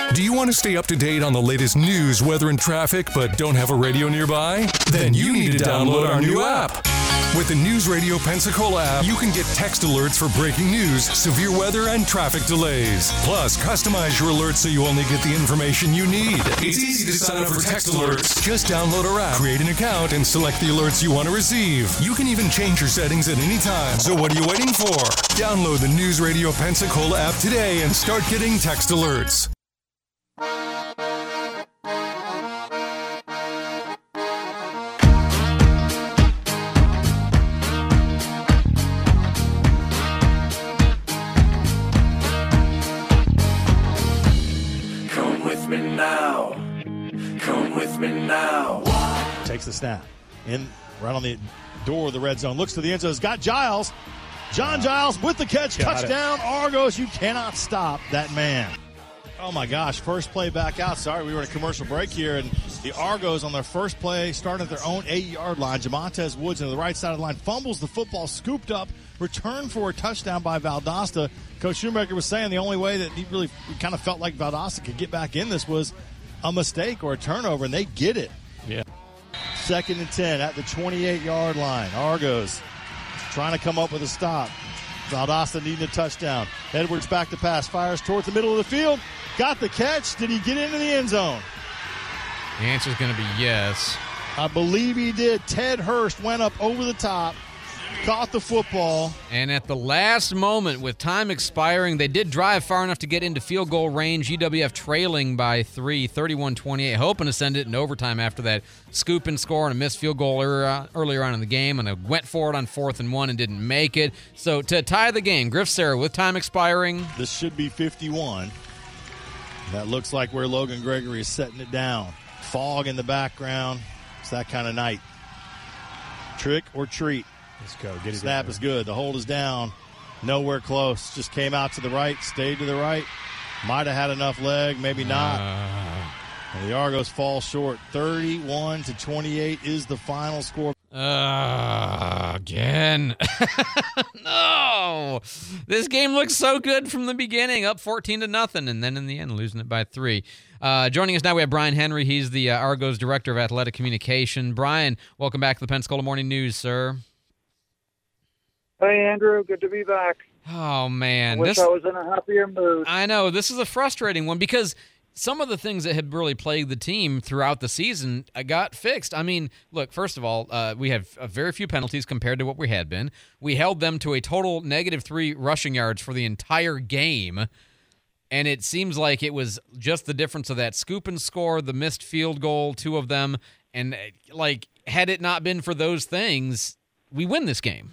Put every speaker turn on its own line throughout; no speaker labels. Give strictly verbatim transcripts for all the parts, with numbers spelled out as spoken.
Do you want to stay up to date on the latest news, weather, and traffic, but don't have a radio nearby? Then you need to download our new app. With the News Radio Pensacola app, you can get text alerts for breaking news, severe weather, and traffic delays. Plus, customize your alerts so you only get the information you need. It's easy to sign up for text alerts. Just download our app, create an account, and select the alerts you want to receive. You can even change your settings at any time. So what are you waiting for? Download the News Radio Pensacola app today and start getting text alerts.
Takes the snap. In right on the door of the red zone. Looks to the end zone. Has got Giles. John Giles with the catch. Got Touchdown. It. Argos. You cannot stop that man. Oh, my gosh. First play back out. Sorry, we were in a commercial break here. And the Argos on their first play started at their own eight-yard line. Jamontez Woods on the right side of the line fumbles the football, scooped up, returned for a touchdown by Valdosta. Coach Shoemaker was saying the only way that he really kind of felt like Valdosta could get back in this was a mistake or a turnover, and they get it.
Yeah.
Second and ten at the twenty-eight-yard line. Argos trying to come up with a stop. Valdosta needing a touchdown. Edwards back to pass. Fires towards the middle of the field. Got the catch. Did he get into the end zone?
The answer is going to be yes.
I believe he did. Ted Hurst went up over the top, caught the football.
And at the last moment, with time expiring, they did drive far enough to get into field goal range. U W F trailing by three, thirty-one twenty-eight, hoping to send it in overtime after that scoop and score and a missed field goal earlier on in the game. And they went for it on fourth and one and didn't make it. So to tie the game, Griff Sarah with time expiring.
This should be fifty-one. That looks like where Logan Gregory is setting it down. Fog in the background. It's that kind of night. Trick or treat.
Let's go. Get it.
Snap is good. The hold is down. Nowhere close. Just came out to the right, stayed to the right. Might have had enough leg, maybe not.
Uh,
And the Argos fall short. thirty-one to twenty-eight is the final score.
Uh, again. No. This game looks so good from the beginning, up fourteen to nothing, and then in the end, losing it by three. Uh, joining us now, we have Brian Henry. He's the uh, Argos Director of Athletic Communication. Brian, welcome back to the Pensacola Morning News, sir.
Hey, Andrew. Good to be back.
Oh, man.
I wish
this,
I was in a happier mood.
I know. This is a frustrating one because some of the things that had really plagued the team throughout the season uh, got fixed. I mean, look, first of all, uh, we have uh, very few penalties compared to what we had been. We held them to a total negative three rushing yards for the entire game, and it seems like it was just the difference of that scoop and score, the missed field goal, two of them, and, uh, like, had it not been for those things, we win this game.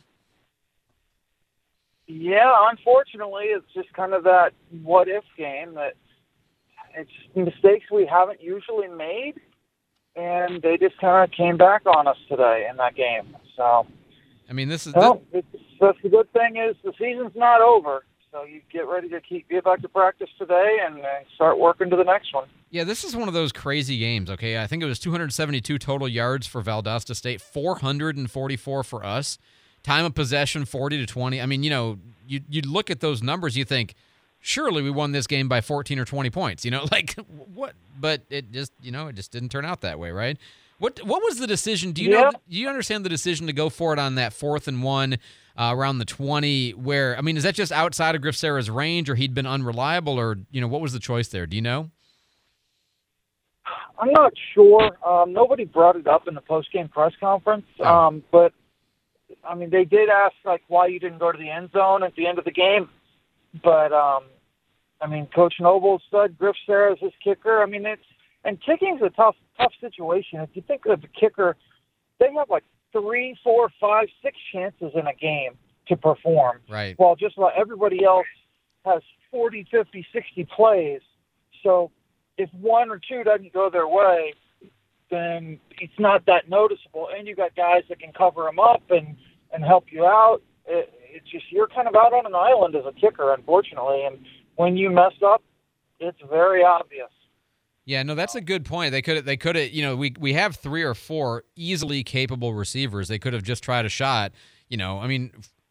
Yeah, unfortunately, it's just kind of that what-if game that it's mistakes we haven't usually made, and they just kind of came back on us today in that game. So,
I mean, this is
well, it's, that's the good thing is the season's not over, so you get ready to keep get back to practice today and uh, start working to the next one.
Yeah, this is one of those crazy games, okay? I think it was two hundred seventy-two total yards for Valdosta State, four hundred forty-four for us. Time of possession, forty to twenty. I mean, you know, you you look at those numbers, you think, surely we won this game by fourteen or twenty points. You know, like, what? But it just, you know, it just didn't turn out that way, right? What What was the decision? Do you
yeah.
know? Do you understand the decision to go for it on that fourth and one uh, around the twenty? Where, I mean, is that just outside of Griff Sarah's range, or he'd been unreliable, or, you know, what was the choice there? Do you know?
I'm not sure. Um, nobody brought it up in the post-game press conference,
Oh.
um, but I mean, they did ask like why you didn't go to the end zone at the end of the game, but um, I mean, Coach Noble said Griff Sarah's his kicker. I mean, it's and kicking's a tough, tough situation. If you think of the kicker, they have like three, four, five, six chances in a game to perform.
Right.
While just about everybody else has forty, fifty, sixty plays. So if one or two doesn't go their way, then it's not that noticeable. And you got guys that can cover them up and, and help you out. It, it's just you're kind of out on an island as a kicker, unfortunately. And when you mess up, it's very obvious.
Yeah, no, that's a good point. They could they could have, you know, we we have three or four easily capable receivers. They could have just tried a shot. You know, I mean,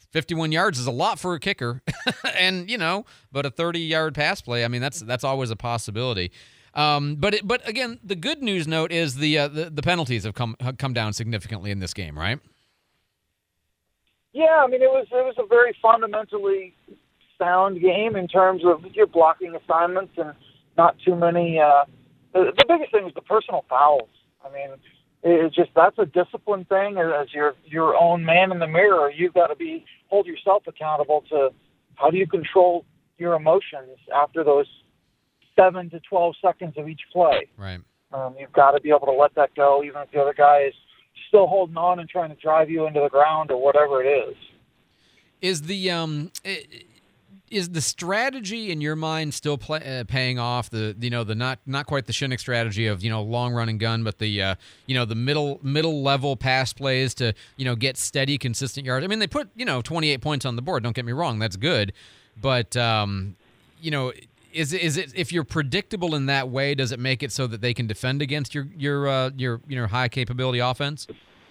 fifty-one yards is a lot for a kicker, and you know, but a thirty-yard pass play, I mean, that's that's always a possibility. Um, but it, but again, the good news note is the, uh, the the penalties have come have come down significantly in this game, right?
Yeah, I mean, it was it was a very fundamentally sound game in terms of your blocking assignments and not too many. Uh, the, the biggest thing is the personal fouls. I mean, it's just that's a discipline thing. As your your own man in the mirror, you've got to be hold yourself accountable to how do you control your emotions after those seven to twelve seconds of each play.
Right.
Um, you've got to be able to let that go, even if the other guy is still holding on and trying to drive you into the ground or whatever it is.
Is the um is the strategy in your mind still play, uh, paying off? The you know the not not quite the Shinnick strategy of you know long run and gun, but the uh, you know the middle middle level pass plays to you know get steady, consistent yards. I mean, they put you know twenty-eight points on the board. Don't get me wrong, that's good, but um, you know. Is it, is it if you're predictable in that way? Does it make it so that they can defend against your your uh, your you know high capability offense?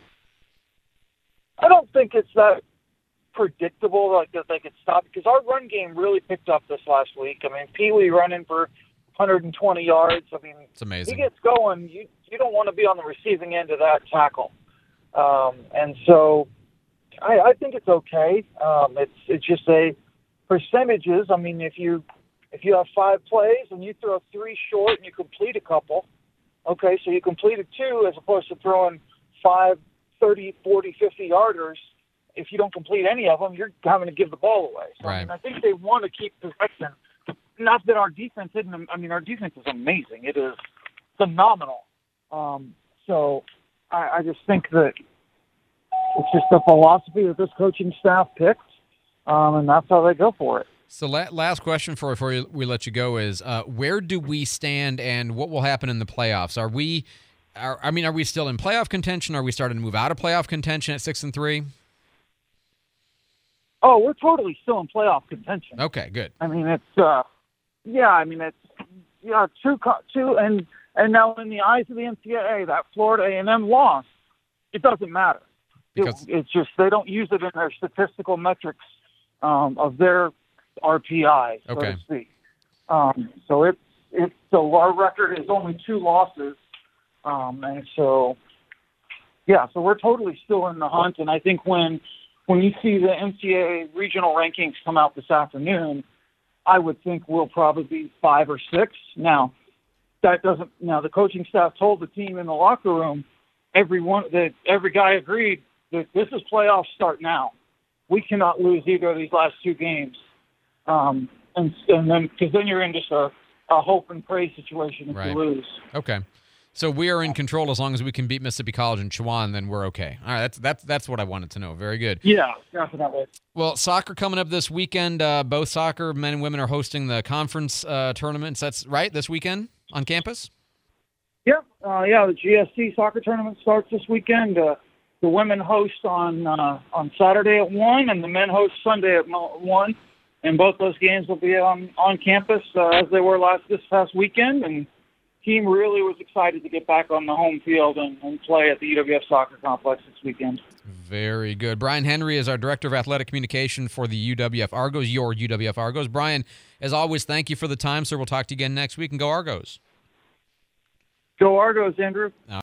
I don't think it's that predictable like that they could stop because our run game really picked up this last week. I mean, Pee Wee running for one hundred twenty yards. I mean,
it's amazing.
He gets going. You you don't want to be on the receiving end of that tackle, um, and so I, I think it's okay. Um, it's it's just a percentages. I mean, if you If you have five plays and you throw three short and you complete a couple, okay, so you completed two as opposed to throwing five, thirty, forty, fifty-yarders. If you don't complete any of them, you're having to give the ball away. So,
right.
I mean, I think they want to keep possession. Not that our defense isn't – I mean, our defense is amazing. It is phenomenal. Um, so I, I just think that it's just a philosophy that this coaching staff picked, um, and that's how they go for it.
So la- last question for before we let you go is uh, where do we stand and what will happen in the playoffs? Are we, are, I mean, are we still in playoff contention? Are we starting to move out of playoff contention at six and three?
Oh, we're totally still in playoff contention.
Okay, good.
I mean, it's uh, yeah. I mean, it's yeah, two, two, and and now in the eyes of the N C double A, that Florida A and M loss, it doesn't matter. Because it, it's just they don't use it in their statistical metrics um, of their R P I, so
okay.
to speak. Um, so it's it's so our record is only two losses, um, and so yeah, so we're totally still in the hunt. And I think when when you see the N C double A regional rankings come out this afternoon, I would think we'll probably be five or six. Now that doesn't. Now the coaching staff told the team in the locker room, everyone that every guy agreed that this is playoff start now. We cannot lose either of these last two games. Um, and, and then, because then you're in just a, a hope and pray situation if
right.
you lose.
Okay. So we are in control as long as we can beat Mississippi College and Chowan, then we're okay. All right, that's that's that's what I wanted to know. Very good.
Yeah, definitely.
Well, soccer coming up this weekend. Uh, both soccer men and women are hosting the conference uh, tournaments. That's right, this weekend on campus?
Yeah, uh, yeah. The G S C soccer tournament starts this weekend. Uh, the women host on uh, on Saturday at one, and the men host Sunday at one. And both those games will be on, on campus uh, as they were last this past weekend. And the team really was excited to get back on the home field and, and play at the U W F Soccer Complex this weekend.
Very good. Brian Henry is our Director of Athletic Communication for the U W F Argos, your U W F Argos. Brian, as always, thank you for the time, sir. We'll talk to you again next week, and go Argos.
Go Argos, Andrew.